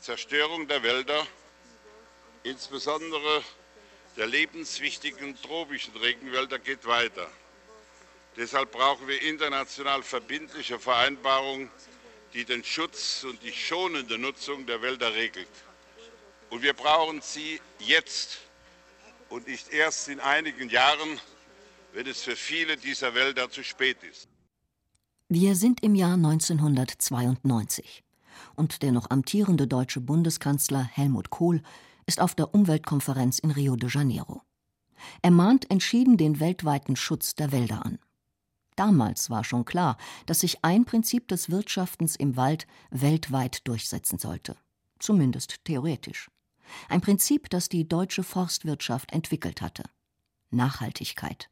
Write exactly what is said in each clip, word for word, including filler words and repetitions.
Zerstörung der Wälder, insbesondere der lebenswichtigen tropischen Regenwälder, geht weiter. Deshalb brauchen wir international verbindliche Vereinbarungen, die den Schutz und die schonende Nutzung der Wälder regelt. Und wir brauchen sie jetzt und nicht erst in einigen Jahren, wenn es für viele dieser Wälder zu spät ist. Wir sind im Jahr neunzehnhundertzweiundneunzig und der noch amtierende deutsche Bundeskanzler Helmut Kohl ist auf der Umweltkonferenz in Rio de Janeiro. Er mahnt entschieden den weltweiten Schutz der Wälder an. Damals war schon klar, dass sich ein Prinzip des Wirtschaftens im Wald weltweit durchsetzen sollte. Zumindest theoretisch. Ein Prinzip, das die deutsche Forstwirtschaft entwickelt hatte. Nachhaltigkeit.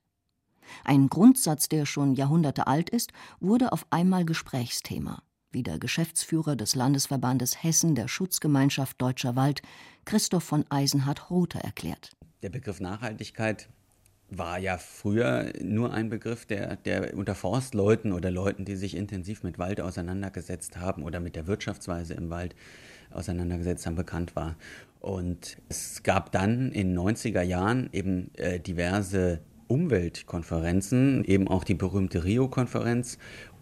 Ein Grundsatz, der schon Jahrhunderte alt ist, wurde auf einmal Gesprächsthema, wie der Geschäftsführer des Landesverbandes Hessen der Schutzgemeinschaft Deutscher Wald, Christoph von Eisenhardt-Rother, erklärt. Der Begriff Nachhaltigkeit war ja früher nur ein Begriff, der, der unter Forstleuten oder Leuten, die sich intensiv mit Wald auseinandergesetzt haben oder mit der Wirtschaftsweise im Wald auseinandergesetzt haben, bekannt war. Und es gab dann in den neunziger Jahren eben äh, diverse Umweltkonferenzen, eben auch die berühmte Rio-Konferenz.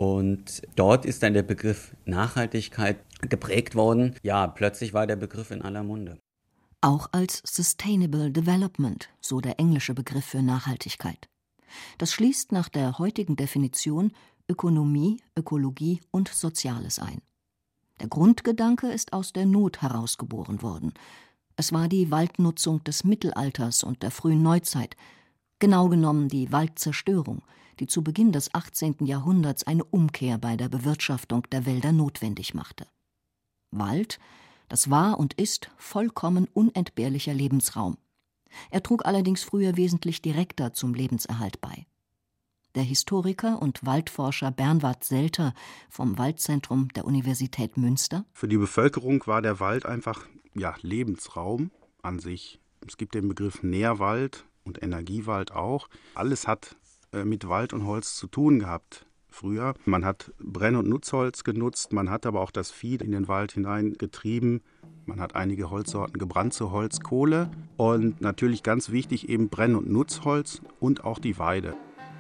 Und dort ist dann der Begriff Nachhaltigkeit geprägt worden. Ja, plötzlich war der Begriff in aller Munde. Auch als Sustainable Development, so der englische Begriff für Nachhaltigkeit. Das schließt nach der heutigen Definition Ökonomie, Ökologie und Soziales ein. Der Grundgedanke ist aus der Not herausgeboren worden. Es war die Waldnutzung des Mittelalters und der frühen Neuzeit, genau genommen die Waldzerstörung, die zu Beginn des achtzehnten Jahrhunderts eine Umkehr bei der Bewirtschaftung der Wälder notwendig machte. Wald, das war und ist vollkommen unentbehrlicher Lebensraum. Er trug allerdings früher wesentlich direkter zum Lebenserhalt bei. Der Historiker und Waldforscher Bernward Selter vom Waldzentrum der Universität Münster. Für die Bevölkerung war der Wald einfach ja, Lebensraum an sich. Es gibt den Begriff Nährwald und Energiewald auch. Alles hat äh, mit Wald und Holz zu tun gehabt früher. Man hat Brenn- und Nutzholz genutzt, man hat aber auch das Vieh in den Wald hineingetrieben. Man hat einige Holzsorten gebrannt zu Holz, Kohle und natürlich ganz wichtig eben Brenn- und Nutzholz und auch die Weide.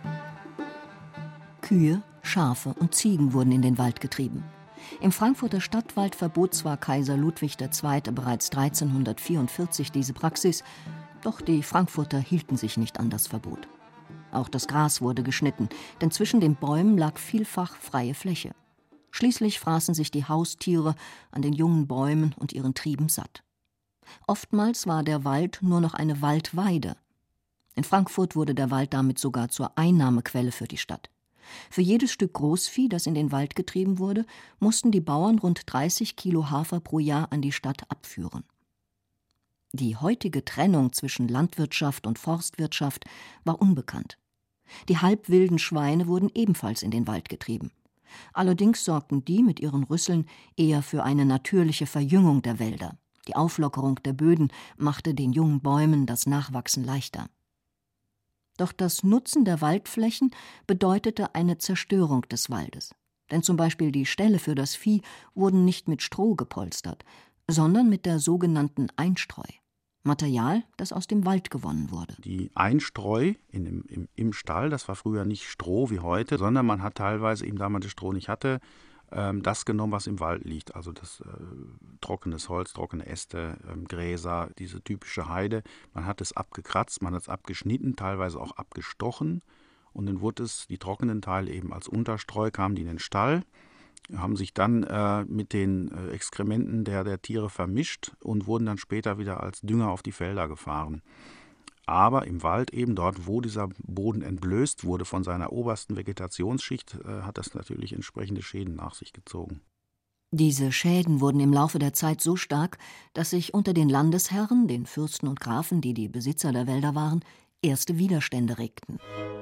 Kühe, Schafe und Ziegen wurden in den Wald getrieben. Im Frankfurter Stadtwald verbot zwar Kaiser Ludwig der Zweite bereits dreizehnhundertvierundvierzig diese Praxis, doch die Frankfurter hielten sich nicht an das Verbot. Auch das Gras wurde geschnitten, denn zwischen den Bäumen lag vielfach freie Fläche. Schließlich fraßen sich die Haustiere an den jungen Bäumen und ihren Trieben satt. Oftmals war der Wald nur noch eine Waldweide. In Frankfurt wurde der Wald damit sogar zur Einnahmequelle für die Stadt. Für jedes Stück Großvieh, das in den Wald getrieben wurde, mussten die Bauern rund dreißig Kilo Hafer pro Jahr an die Stadt abführen. Die heutige Trennung zwischen Landwirtschaft und Forstwirtschaft war unbekannt. Die halbwilden Schweine wurden ebenfalls in den Wald getrieben. Allerdings sorgten die mit ihren Rüsseln eher für eine natürliche Verjüngung der Wälder. Die Auflockerung der Böden machte den jungen Bäumen das Nachwachsen leichter. Doch das Nutzen der Waldflächen bedeutete eine Zerstörung des Waldes. Denn zum Beispiel die Ställe für das Vieh wurden nicht mit Stroh gepolstert, sondern mit der sogenannten Einstreu. Material, das aus dem Wald gewonnen wurde. Die Einstreu in dem, im, im Stall, das war früher nicht Stroh wie heute, sondern man hat teilweise, eben da man das Stroh nicht hatte, ähm, das genommen, was im Wald liegt. Also das äh, trockenes Holz, trockene Äste, ähm, Gräser, diese typische Heide. Man hat es abgekratzt, man hat es abgeschnitten, teilweise auch abgestochen. Und dann wurde es, die trockenen Teile eben als Unterstreu, kamen die in den Stall, haben sich dann äh, mit den äh, Exkrementen der, der Tiere vermischt und wurden dann später wieder als Dünger auf die Felder gefahren. Aber im Wald eben dort, wo dieser Boden entblößt wurde von seiner obersten Vegetationsschicht, äh, hat das natürlich entsprechende Schäden nach sich gezogen. Diese Schäden wurden im Laufe der Zeit so stark, dass sich unter den Landesherren, den Fürsten und Grafen, die die Besitzer der Wälder waren, erste Widerstände regten.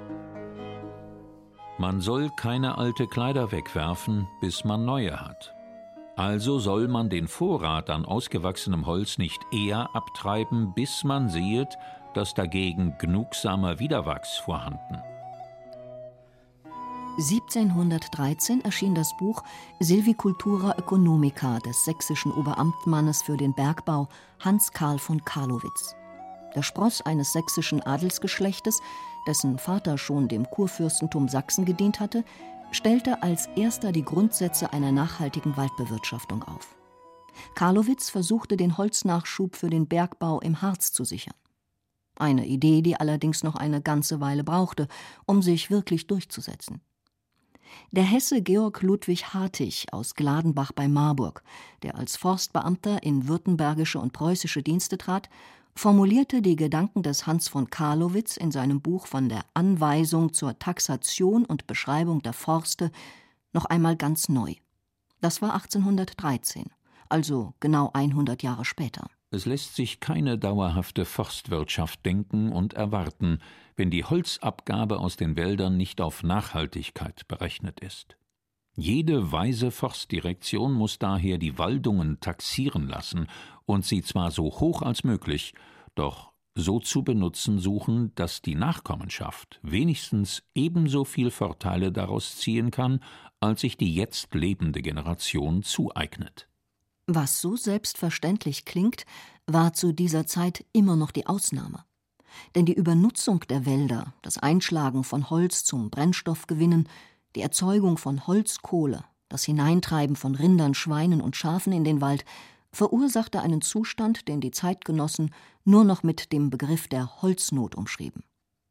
Man soll keine alte Kleider wegwerfen, bis man neue hat. Also soll man den Vorrat an ausgewachsenem Holz nicht eher abtreiben, bis man sehet, dass dagegen genugsamer Widerwachs vorhanden. siebzehnhundertdreizehn erschien das Buch Silvicultura Economica des sächsischen Oberamtmannes für den Bergbau Hans Karl von Carlowitz. Der Spross eines sächsischen Adelsgeschlechtes, dessen Vater schon dem Kurfürstentum Sachsen gedient hatte, stellte als erster die Grundsätze einer nachhaltigen Waldbewirtschaftung auf. Carlowitz versuchte, den Holznachschub für den Bergbau im Harz zu sichern. Eine Idee, die allerdings noch eine ganze Weile brauchte, um sich wirklich durchzusetzen. Der Hesse Georg Ludwig Hartig aus Gladenbach bei Marburg, der als Forstbeamter in württembergische und preußische Dienste trat, formulierte die Gedanken des Hans von Carlowitz in seinem Buch von der Anweisung zur Taxation und Beschreibung der Forste noch einmal ganz neu. Das war achtzehnhundertdreizehn, also genau hundert Jahre später. Es lässt sich keine dauerhafte Forstwirtschaft denken und erwarten, wenn die Holzabgabe aus den Wäldern nicht auf Nachhaltigkeit berechnet ist. Jede weise Forstdirektion muss daher die Waldungen taxieren lassen und sie zwar so hoch als möglich, doch so zu benutzen suchen, dass die Nachkommenschaft wenigstens ebenso viel Vorteile daraus ziehen kann, als sich die jetzt lebende Generation zueignet. Was so selbstverständlich klingt, war zu dieser Zeit immer noch die Ausnahme. Denn die Übernutzung der Wälder, das Einschlagen von Holz zum Brennstoffgewinnen, die Erzeugung von Holzkohle, das Hineintreiben von Rindern, Schweinen und Schafen in den Wald verursachte einen Zustand, den die Zeitgenossen nur noch mit dem Begriff der Holznot umschrieben.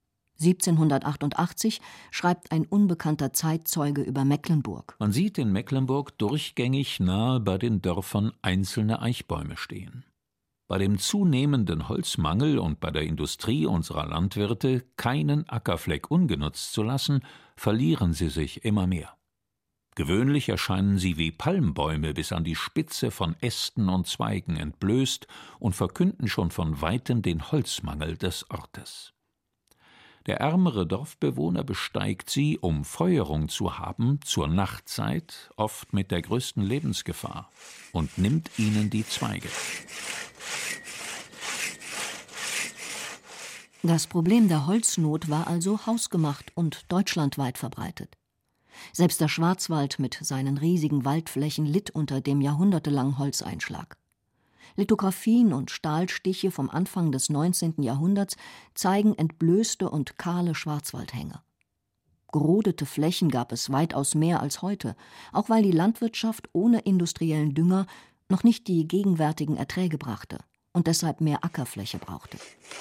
siebzehnhundertachtundachtzig schreibt ein unbekannter Zeitzeuge über Mecklenburg. Man sieht in Mecklenburg durchgängig nahe bei den Dörfern einzelne Eichbäume stehen. Bei dem zunehmenden Holzmangel und bei der Industrie unserer Landwirte, keinen Ackerfleck ungenutzt zu lassen, verlieren sie sich immer mehr. Gewöhnlich erscheinen sie wie Palmbäume bis an die Spitze von Ästen und Zweigen entblößt und verkünden schon von weitem den Holzmangel des Ortes. Der ärmere Dorfbewohner besteigt sie, um Feuerung zu haben, zur Nachtzeit, oft mit der größten Lebensgefahr, und nimmt ihnen die Zweige. Das Problem der Holznot war also hausgemacht und deutschlandweit verbreitet. Selbst der Schwarzwald mit seinen riesigen Waldflächen litt unter dem jahrhundertelangen Holzeinschlag. Lithografien und Stahlstiche vom Anfang des neunzehnten Jahrhunderts zeigen entblößte und kahle Schwarzwaldhänge. Gerodete Flächen gab es weitaus mehr als heute, auch weil die Landwirtschaft ohne industriellen Dünger noch nicht die gegenwärtigen Erträge brachte und deshalb mehr Ackerfläche brauchte.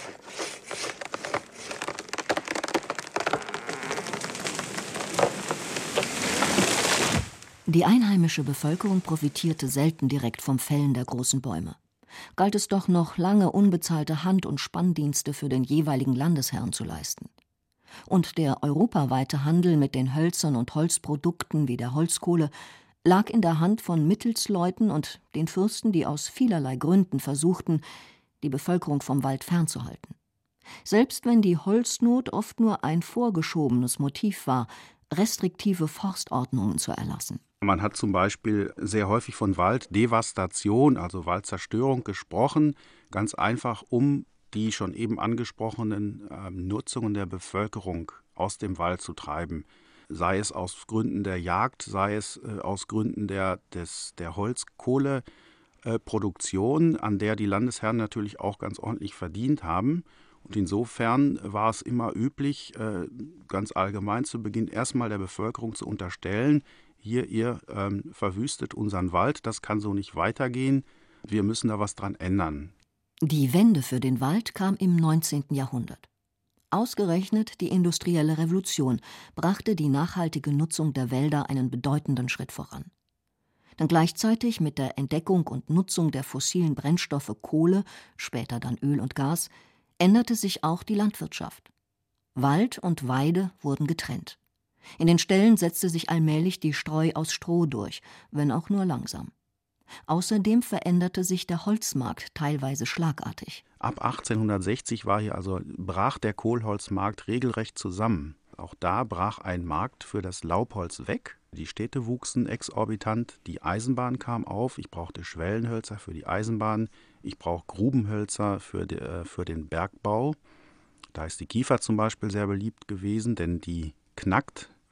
Die einheimische Bevölkerung profitierte selten direkt vom Fällen der großen Bäume. Galt es doch noch lange, unbezahlte Hand- und Spanndienste für den jeweiligen Landesherrn zu leisten. Und der europaweite Handel mit den Hölzern und Holzprodukten wie der Holzkohle lag in der Hand von Mittelsleuten und den Fürsten, die aus vielerlei Gründen versuchten, die Bevölkerung vom Wald fernzuhalten. Selbst wenn die Holznot oft nur ein vorgeschobenes Motiv war, restriktive Forstordnungen zu erlassen. Man hat zum Beispiel sehr häufig von Walddevastation, also Waldzerstörung, gesprochen, ganz einfach, um die schon eben angesprochenen äh, Nutzungen der Bevölkerung aus dem Wald zu treiben. Sei es aus Gründen der Jagd, sei es äh, aus Gründen der, des, der Holzkohleproduktion, äh, an der die Landesherren natürlich auch ganz ordentlich verdient haben. Und insofern war es immer üblich, äh, ganz allgemein zu Beginn erstmal der Bevölkerung zu unterstellen, hier, ihr ähm, verwüstet unseren Wald, das kann so nicht weitergehen, wir müssen da was dran ändern. Die Wende für den Wald kam im neunzehnten Jahrhundert. Ausgerechnet die industrielle Revolution brachte die nachhaltige Nutzung der Wälder einen bedeutenden Schritt voran. Denn gleichzeitig mit der Entdeckung und Nutzung der fossilen Brennstoffe Kohle, später dann Öl und Gas, änderte sich auch die Landwirtschaft. Wald und Weide wurden getrennt. In den Ställen setzte sich allmählich die Streu aus Stroh durch, wenn auch nur langsam. Außerdem veränderte sich der Holzmarkt teilweise schlagartig. Ab achtzehnhundertsechzig war hier also, brach der Kohlholzmarkt regelrecht zusammen. Auch da brach ein Markt für das Laubholz weg. Die Städte wuchsen exorbitant, die Eisenbahn kam auf. Ich brauchte Schwellenhölzer für die Eisenbahn, ich brauche Grubenhölzer für, die, äh, für den Bergbau. Da ist die Kiefer zum Beispiel sehr beliebt gewesen, denn die knackt,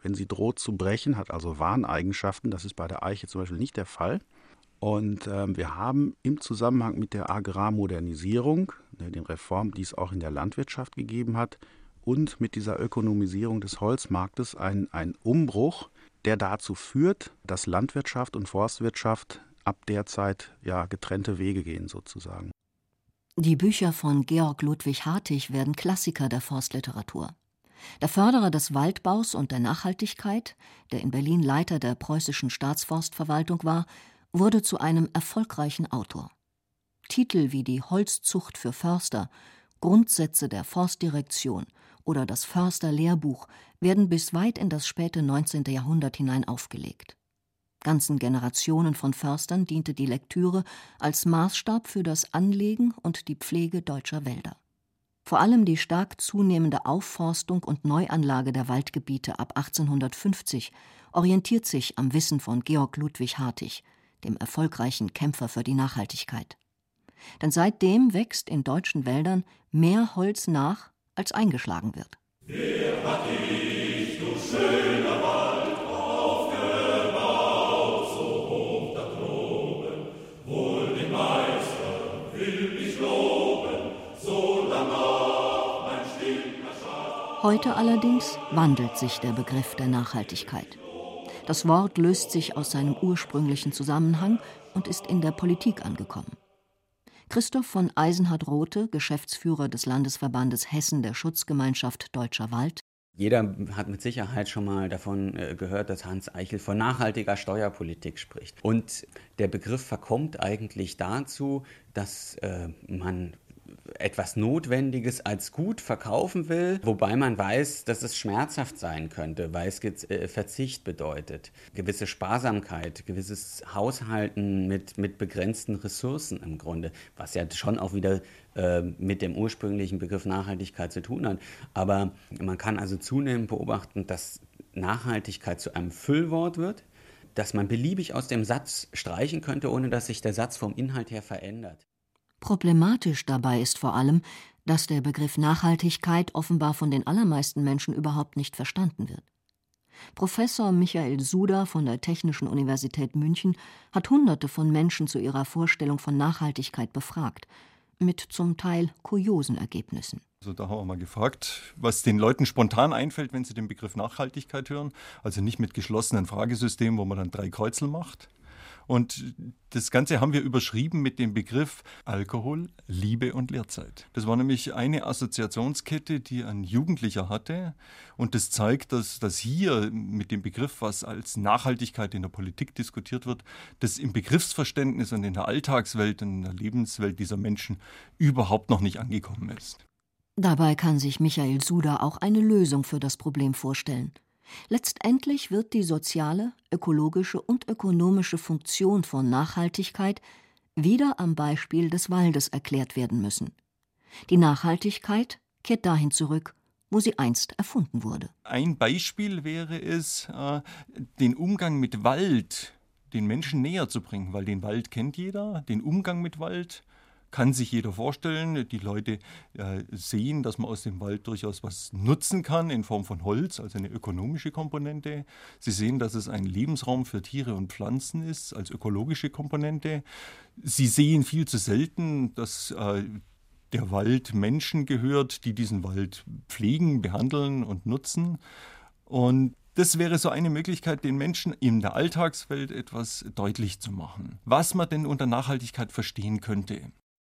wenn sie droht zu brechen, hat also Warneigenschaften. Das ist bei der Eiche zum Beispiel nicht der Fall. Und äh, wir haben im Zusammenhang mit der Agrarmodernisierung, ne, den Reformen, die es auch in der Landwirtschaft gegeben hat, und mit dieser Ökonomisierung des Holzmarktes einen, einen Umbruch, der dazu führt, dass Landwirtschaft und Forstwirtschaft ab der Zeit ja getrennte Wege gehen sozusagen. Die Bücher von Georg Ludwig Hartig werden Klassiker der Forstliteratur. Der Förderer des Waldbaus und der Nachhaltigkeit, der in Berlin Leiter der preußischen Staatsforstverwaltung war, wurde zu einem erfolgreichen Autor. Titel wie die Holzzucht für Förster, Grundsätze der Forstdirektion oder das Försterlehrbuch werden bis weit in das späte neunzehnte Jahrhundert hinein aufgelegt. Ganzen Generationen von Förstern diente die Lektüre als Maßstab für das Anlegen und die Pflege deutscher Wälder. Vor allem die stark zunehmende Aufforstung und Neuanlage der Waldgebiete ab achtzehnhundertfünfzig orientiert sich am Wissen von Georg Ludwig Hartig, dem erfolgreichen Kämpfer für die Nachhaltigkeit. Denn seitdem wächst in deutschen Wäldern mehr Holz nach, als eingeschlagen wird. Wer hat dich, du schöner Wald, aufgebaut, so hoch da droben? Wohl den Meister will ich loben, so lang noch mein stiller Schatten. Heute allerdings wandelt sich der Begriff der Nachhaltigkeit. Das Wort löst sich aus seinem ursprünglichen Zusammenhang und ist in der Politik angekommen. Christoph von Eisenhardt-Rothe, Geschäftsführer des Landesverbandes Hessen der Schutzgemeinschaft Deutscher Wald. Jeder hat mit Sicherheit schon mal davon gehört, dass Hans Eichel von nachhaltiger Steuerpolitik spricht. Und der Begriff verkommt eigentlich dazu, dass äh, man etwas Notwendiges als gut verkaufen will, wobei man weiß, dass es schmerzhaft sein könnte, weil es äh, Verzicht bedeutet, gewisse Sparsamkeit, gewisses Haushalten mit, mit begrenzten Ressourcen im Grunde, was ja schon auch wieder äh, mit dem ursprünglichen Begriff Nachhaltigkeit zu tun hat. Aber man kann also zunehmend beobachten, dass Nachhaltigkeit zu einem Füllwort wird, das man beliebig aus dem Satz streichen könnte, ohne dass sich der Satz vom Inhalt her verändert. Problematisch dabei ist vor allem, dass der Begriff Nachhaltigkeit offenbar von den allermeisten Menschen überhaupt nicht verstanden wird. Professor Michael Suda von der Technischen Universität München hat Hunderte von Menschen zu ihrer Vorstellung von Nachhaltigkeit befragt, mit zum Teil kuriosen Ergebnissen. Also da haben wir mal gefragt, was den Leuten spontan einfällt, wenn sie den Begriff Nachhaltigkeit hören. Also nicht mit geschlossenen Fragesystemen, wo man dann drei Kreuzel macht. Und das Ganze haben wir überschrieben mit dem Begriff Alkohol, Liebe und Lehrzeit. Das war nämlich eine Assoziationskette, die ein Jugendlicher hatte. Und das zeigt, dass, dass hier mit dem Begriff, was als Nachhaltigkeit in der Politik diskutiert wird, das im Begriffsverständnis und in der Alltagswelt, in der Lebenswelt dieser Menschen überhaupt noch nicht angekommen ist. Dabei kann sich Michael Suda auch eine Lösung für das Problem vorstellen. Letztendlich wird die soziale, ökologische und ökonomische Funktion von Nachhaltigkeit wieder am Beispiel des Waldes erklärt werden müssen. Die Nachhaltigkeit kehrt dahin zurück, wo sie einst erfunden wurde. Ein Beispiel wäre es, den Umgang mit Wald den Menschen näher zu bringen, weil den Wald kennt jeder, den Umgang mit Wald kann sich jeder vorstellen. Die Leute äh, sehen, dass man aus dem Wald durchaus was nutzen kann in Form von Holz, also eine ökonomische Komponente. Sie sehen, dass es ein Lebensraum für Tiere und Pflanzen ist, als ökologische Komponente. Sie sehen viel zu selten, dass äh, der Wald Menschen gehört, die diesen Wald pflegen, behandeln und nutzen. Und das wäre so eine Möglichkeit, den Menschen in der Alltagswelt etwas deutlich zu machen. Was man denn unter Nachhaltigkeit verstehen könnte.